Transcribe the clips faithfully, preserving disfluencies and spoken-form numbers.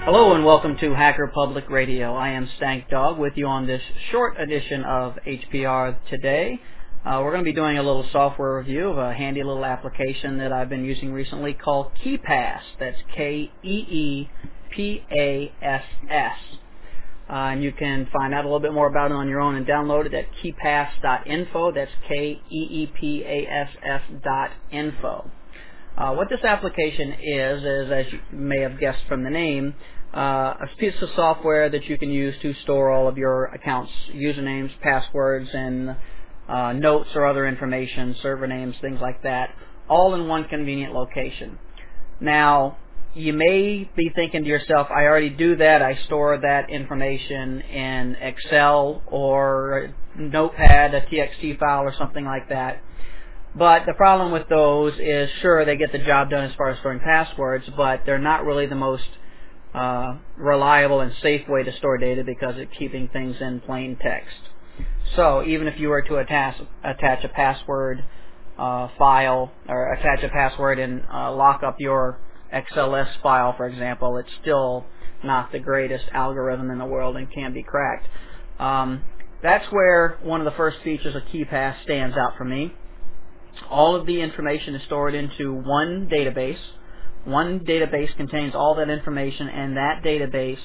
Hello and welcome to Hacker Public Radio. I am Stank Dog with you on this short edition of H P R today. Uh, we're going to be doing a little software review of a handy little application that I've been using recently called KeePass. That's K E E P A S S. Uh, and you can find out a little bit more about it on your own and download it at keepass dot info. That's K E E P A S S dot info. Uh, what this application is, is, as you may have guessed from the name, uh, a piece of software that you can use to store all of your accounts, usernames, passwords, and uh, notes or other information, server names, things like that, all in one convenient location. Now, you may be thinking to yourself, I already do that. I store that information in Excel or Notepad, a T X T file or something like that. But the problem with those is, sure, they get the job done as far as storing passwords, but they're not really the most uh, reliable and safe way to store data because it's keeping things in plain text. So even if you were to attach, attach a password uh, file or attach a password and uh, lock up your X L S file, for example, it's still not the greatest algorithm in the world and can be cracked. Um, that's where one of the first features of KeePass stands out for me. All of the information is stored into one database. One database contains all that information, and that database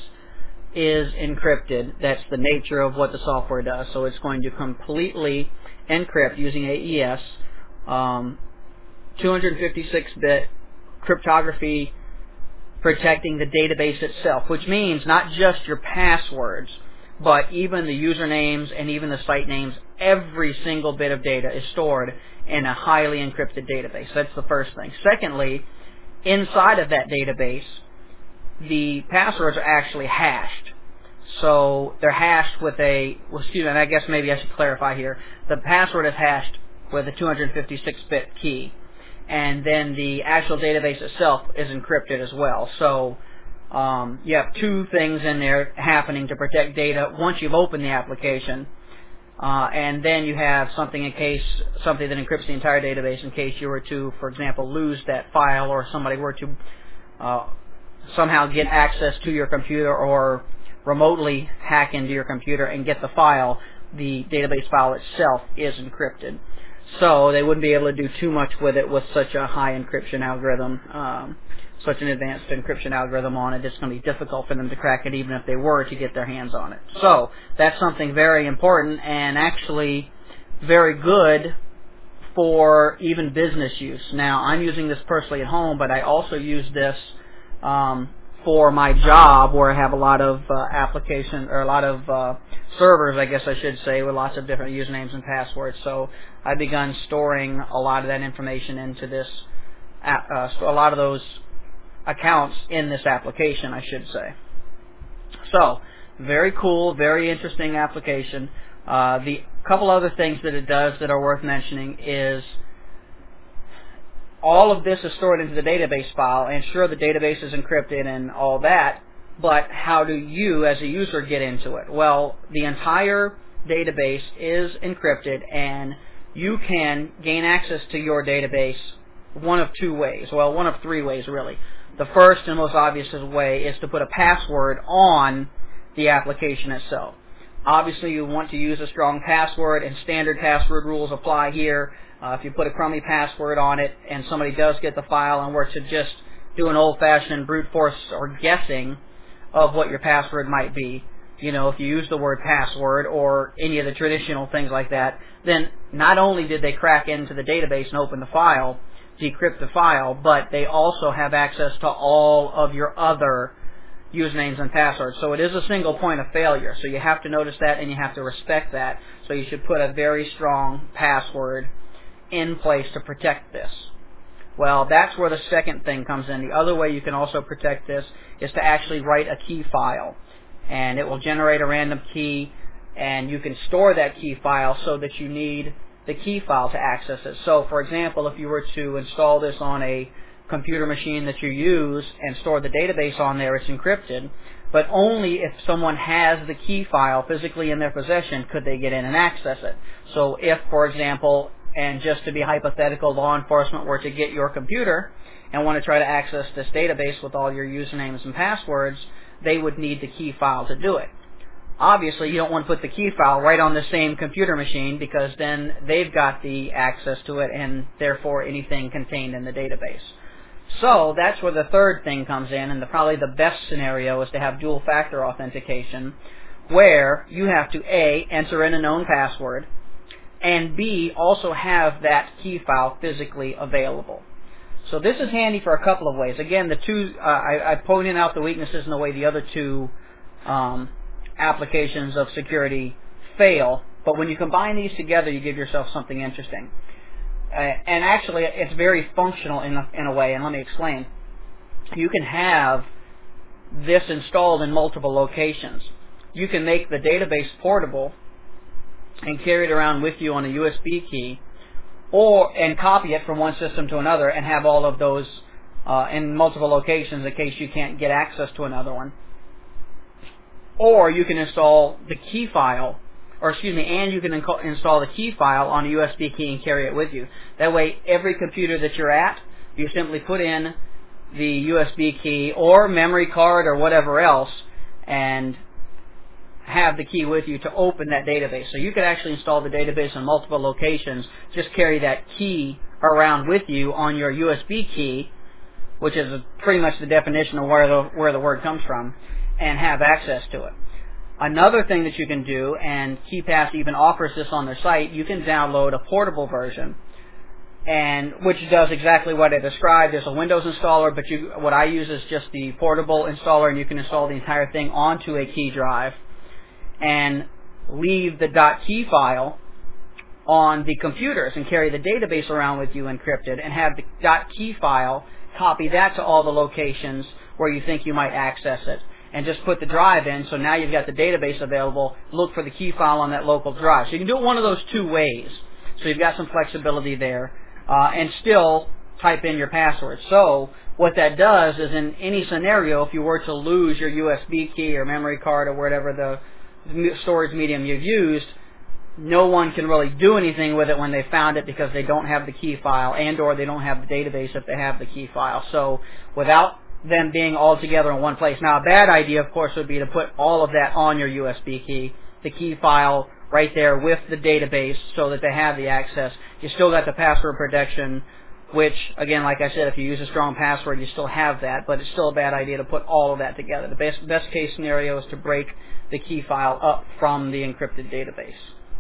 is encrypted. That's the nature of what the software does. So it's going to completely encrypt using A E S, um, two fifty-six bit cryptography protecting the database itself, which means not just your passwords, but even the usernames and even the site names. Every single bit of data is stored in a highly encrypted database. That's the first thing. Secondly, inside of that database, the passwords are actually hashed. So they're hashed with a, well, excuse me, and I guess maybe I should clarify here. The password is hashed with a two fifty-six bit key. And then the actual database itself is encrypted as well. So um, you have two things in there happening to protect data once you've opened the application. Uh, and then you have something in case, something that encrypts the entire database in case you were to, for example, lose that file or somebody were to uh, somehow get access to your computer or remotely hack into your computer and get the file. The database file itself is encrypted. So they wouldn't be able to do too much with it with such a high encryption algorithm, um, such an advanced encryption algorithm on it. It's going to be difficult for them to crack it even if they were to get their hands on it. So that's something very important and actually very good for even business use. Now, I'm using this personally at home, but I also use this um, for my job where I have a lot of uh, application or a lot of uh, servers, I guess I should say, with lots of different usernames and passwords. So I've begun storing a lot of that information into this, uh, a lot of those accounts in this application, I should say. So, very cool, very interesting application. Uh, the couple other things that it does that are worth mentioning is all of this is stored into the database file, and sure, the database is encrypted and all that, but how do you, as a user, get into it? Well, the entire database is encrypted, and you can gain access to your database one of two ways. Well, one of three ways, really. The first and most obvious way is to put a password on the application itself. Obviously, you want to use a strong password, and standard password rules apply here. Uh, if you put a crummy password on it and somebody does get the file and were to just do an old-fashioned brute force or guessing of what your password might be, you know, if you use the word password or any of the traditional things like that, then not only did they crack into the database and open the file, decrypt the file, but they also have access to all of your other usernames and passwords. So it is a single point of failure. So you have to notice that and you have to respect that. So you should put a very strong password in place to protect this. Well, that's where the second thing comes in. The other way you can also protect this is to actually write a key file. And it will generate a random key, and you can store that key file so that you need the key file to access it. So, for example, if you were to install this on a computer machine that you use and store the database on there, it's encrypted, but only if someone has the key file physically in their possession could they get in and access it. So if, for example, and just to be hypothetical, law enforcement were to get your computer and want to try to access this database with all your usernames and passwords, they would need the key file to do it. Obviously, you don't want to put the key file right on the same computer machine because then they've got the access to it and therefore anything contained in the database. So that's where the third thing comes in, and the, probably the best scenario is to have dual factor authentication, where you have to A, enter in a known password, and B, also have that key file physically available. So this is handy for a couple of ways. Again, the two, uh, I, I pointed out the weaknesses in the way the other two um, applications of security fail, but when you combine these together, you give yourself something interesting. Uh, and actually, it's very functional in a, in a way, and let me explain. You can have this installed in multiple locations. You can make the database portable and carry it around with you on a U S B key, or and copy it from one system to another and have all of those uh, in multiple locations in case you can't get access to another one. Or you can install the key file, or excuse me, and you can inc- install the key file on a U S B key and carry it with you. That way, every computer that you're at, you simply put in the U S B key or memory card or whatever else, and have the key with you to open that database. So you could actually install the database in multiple locations, just carry that key around with you on your U S B key, which is pretty much the definition of where the, where the word comes from, and have access to it. Another thing that you can do, and KeePass even offers this on their site, you can download a portable version, and which does exactly what I described. There's a Windows installer, but you, what I use is just the portable installer, and you can install the entire thing onto a key drive and leave the .key file on the computers and carry the database around with you encrypted, and have the .key file, copy that to all the locations where you think you might access it, and just put the drive in. So now you've got the database available. Look for the key file on that local drive. So you can do it one of those two ways. So you've got some flexibility there, uh, and still type in your password. So what that does is, in any scenario, if you were to lose your U S B key or memory card or whatever the storage medium you've used, no one can really do anything with it when they found it because they don't have the key file, and or they don't have the database if they have the key file. So without them being all together in one place. Now, a bad idea, of course, would be to put all of that on your U S B key, the key file right there with the database so that they have the access. You still got the password protection, which, again, like I said, if you use a strong password, you still have that, but it's still a bad idea to put all of that together. The best, best case scenario is to break the key file up from the encrypted database.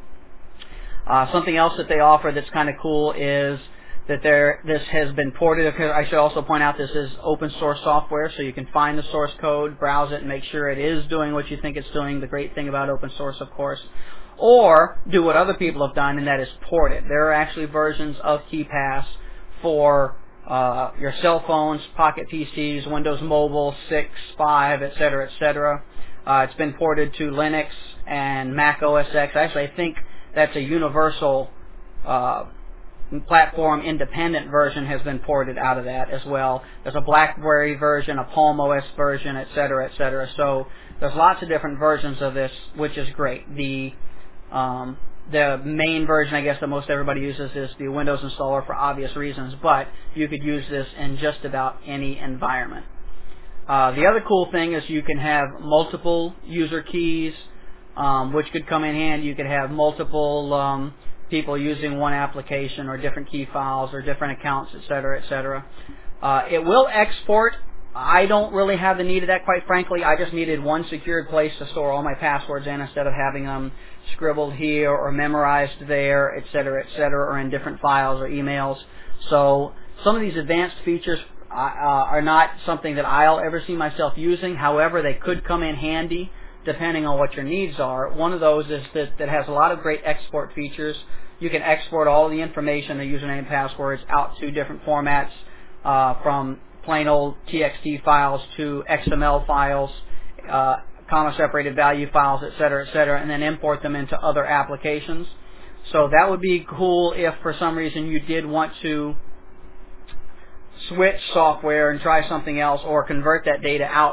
Uh, something else that they offer that's kind of cool is that there, this has been ported. I should also point out this is open source software, so you can find the source code, browse it, and make sure it is doing what you think it's doing. The great thing about open source, of course. Or do what other people have done, and that is port it. There are actually versions of KeePass for uh, your cell phones, Pocket P Cs, Windows Mobile, six, five, et cetera, et cetera. Uh, it's been ported to Linux and Mac O S X. Actually, I think that's a universal uh, platform independent version has been ported out of that as well. There's a BlackBerry version, a Palm O S version, et cetera, et cetera. So there's lots of different versions of this, which is great. The um, the main version, I guess, that most everybody uses is the Windows installer for obvious reasons, but you could use this in just about any environment. Uh, the other cool thing is you can have multiple user keys, um, which could come in handy. You could have multiple um, people using one application or different key files or different accounts, et cetera, et cetera. Uh, it will export. I don't really have the need of that, quite frankly. I just needed one secured place to store all my passwords in instead of having them scribbled here or memorized there, et cetera, et cetera, or in different files or emails. So some of these advanced features uh, are not something that I'll ever see myself using. However, they could come in handy depending on what your needs are. One of those is that, that has a lot of great export features. You can export all the information, the username and passwords, out to different formats, uh, from plain old T X T files to X M L files, uh, comma separated value files, et cetera, et cetera, and then import them into other applications. So that would be cool if for some reason you did want to switch software and try something else, or convert that data out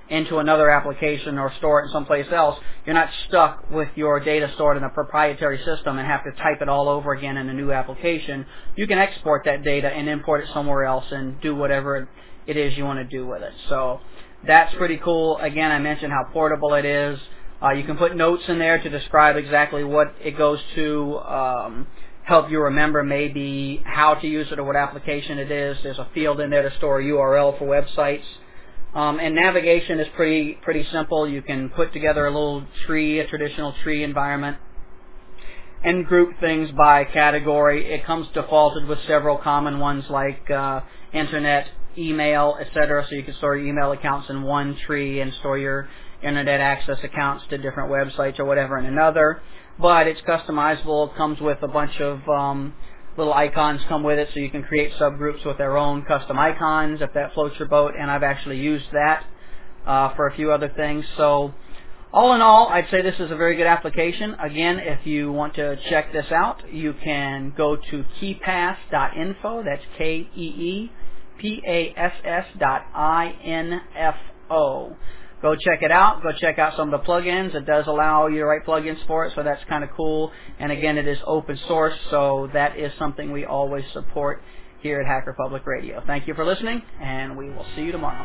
into another application or store it someplace else, you're not stuck with your data stored in a proprietary system and have to type it all over again in a new application. You can export that data and import it somewhere else and do whatever it is you want to do with it. So that's pretty cool. Again, I mentioned how portable it is. Uh, you can put notes in there to describe exactly what it goes to, um, help you remember maybe how to use it or what application it is. There's a field in there to store a U R L for websites. Um, and navigation is pretty pretty simple. You can put together a little tree, a traditional tree environment, and group things by category. It comes defaulted with several common ones like uh, internet, email, et cetera. So you can store your email accounts in one tree and store your internet access accounts to different websites or whatever in another. But it's customizable. It comes with a bunch of um, little icons come with it, so you can create subgroups with their own custom icons if that floats your boat, and I've actually used that uh, for a few other things. So all in all, I'd say this is a very good application. Again, if you want to check this out, you can go to keepass dot info. That's K E E P A S S dot I N F O. Go check it out. Go check out some of the plugins. It does allow you to write plugins for it, so that's kind of cool. And again, it is open source, so that is something we always support here at Hacker Public Radio. Thank you for listening, and we will see you tomorrow.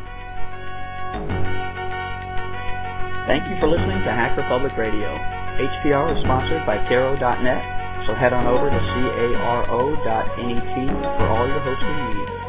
Thank you for listening to Hacker Public Radio. H P R is sponsored by Caro dot net, so head on over to caro dot net for all your hosting needs.